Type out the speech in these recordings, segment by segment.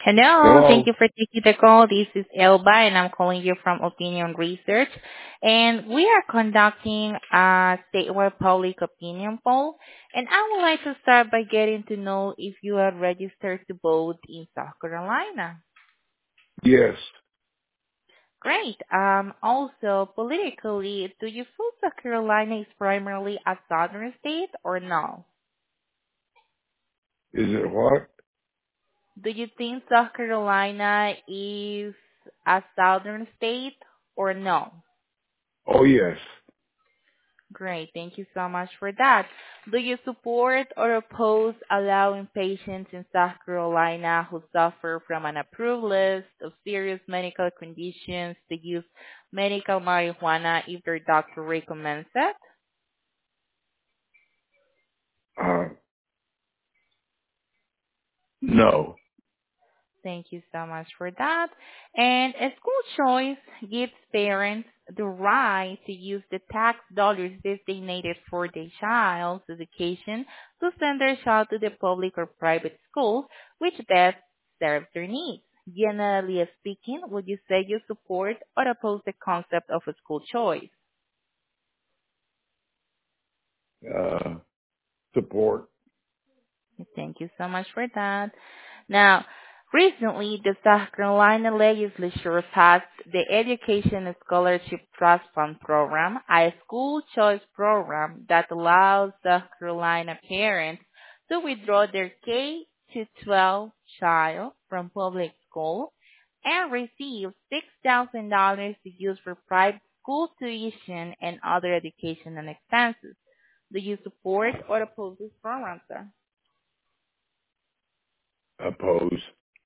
Hello. Thank Hello? you for taking the call. This is Elba, and I'm calling you from Opinion Research. And we are conducting a statewide public opinion poll. And I would like to start by getting to know if you are registered to vote in South Carolina. Yes. Great. Also, politically, do you feel South Carolina is primarily a southern state or no? Is it what? Do you think South Carolina is a southern state or no? Oh, yes. Great. Thank you so much for that. Do you support or oppose allowing patients in South Carolina who suffer from an approved list of serious medical conditions to use medical marijuana if their doctor recommends it? Uh, no. Thank you so much for that. And a school choice gives parents the right to use the tax dollars designated for their child's education to send their child to the public or private school, which best serves their needs. Generally speaking, would you say you support or oppose the concept of a school choice? Uh, support. Thank you so much for that. Now, recently, the South Carolina legislature passed the Education Scholarship Trust Fund Program, a school choice program that allows South Carolina parents to withdraw their K to 12 child from public school and receive $6,000 to use for private school tuition and other educational expenses. Do you support or oppose this program, sir? Oppose.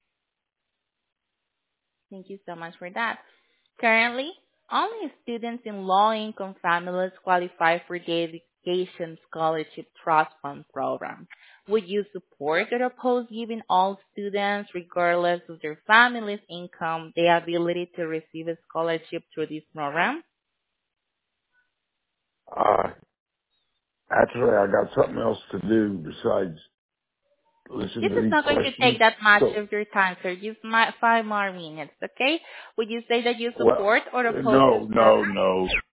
Thank you so much for that. Currently, only students in low-income families qualify for the Education Scholarship Trust Fund program. Would you support or oppose giving all students, regardless of their family's income, the ability to receive a scholarship through this program? Uh, actually, I got something else to do besides listen This to is these not going to questions. take that much So, of your time, sir. Just 5 more minutes, okay? Would you say that you well, support or oppose this no, program? no, no.